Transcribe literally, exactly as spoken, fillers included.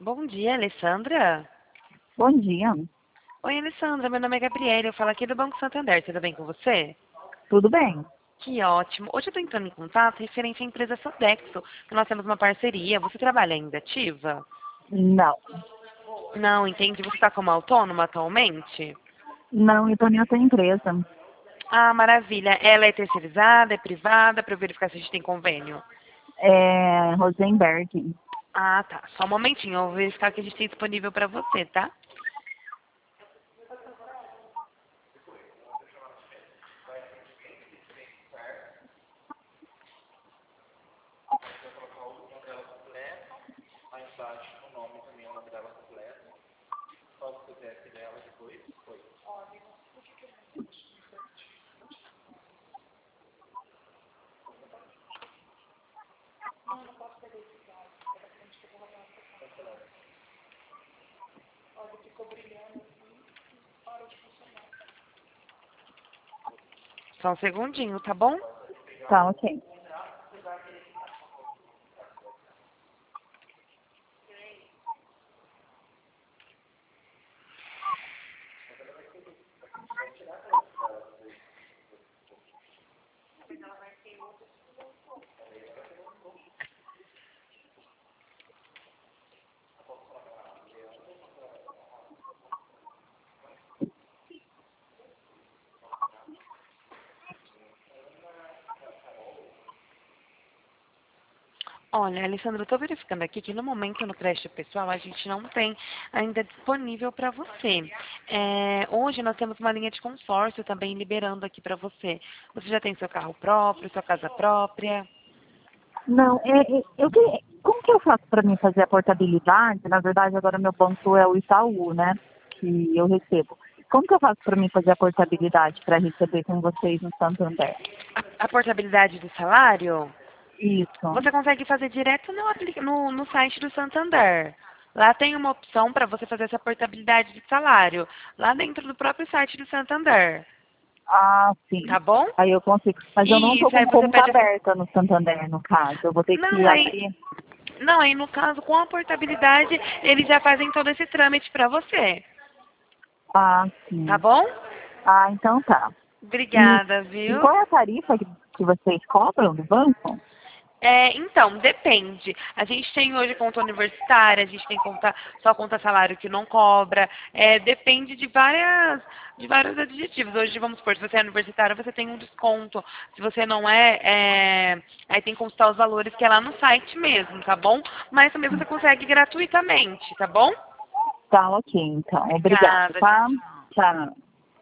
Bom dia, Alessandra. Bom dia. Oi, Alessandra, meu nome é Gabriela, eu falo aqui do Banco Santander, tudo bem com você? Tudo bem? Que ótimo. Hoje eu estou entrando em contato referente à empresa Sodexo, que nós temos uma parceria. Você trabalha ainda ativa? Não. Não, entendi. Você está como autônoma atualmente? Não, eu estou em outra empresa. Ah, maravilha. Ela é terceirizada, é privada, para eu verificar se a gente tem convênio? É Rosenberg. Ah, tá. Só um momentinho, eu vou verificar o que a gente tem disponível para você, tá? Só um segundinho, tá bom? Tá, ok. Olha, Alessandra, eu estou verificando aqui que no momento no crédito pessoal a gente não tem ainda disponível para você. É, hoje nós temos uma linha de consórcio também liberando aqui para você. Você já tem seu carro próprio, sua casa própria? Não, é, é, eu que- como que eu faço para mim fazer a portabilidade? Na verdade, agora meu banco é o Itaú, né? Que eu recebo. Como que eu faço para mim fazer a portabilidade para receber com vocês no Santander? A, a portabilidade do salário? Isso. Você consegue fazer direto no, apli- no, no site do Santander. Lá tem uma opção para você fazer essa portabilidade de salário. Lá dentro do próprio site do Santander. Ah, sim. Tá bom? Aí eu consigo. Mas eu não estou Isso, aí com você conta pede essa. aberta no Santander, no caso. Eu vou ter que Não, aí. abrir. Não, aí no caso, com a portabilidade, eles já fazem todo esse trâmite para você. Ah, Tá sim. bom? Ah, então tá. E, Obrigada, e viu? qual é a tarifa que, que vocês cobram do banco? É, então, depende. A gente tem hoje conta universitária, a gente tem conta, só conta salário que não cobra. É, depende de várias, de vários adjetivos. Hoje, vamos supor, se você é universitário, você tem um desconto. Se você não é, é, aí tem que consultar os valores que é lá no site mesmo, tá bom? Mas também você consegue gratuitamente, tá bom? Tá, ok, então. Obrigada, Obrigada, tchau, tá? tchau. Tchau.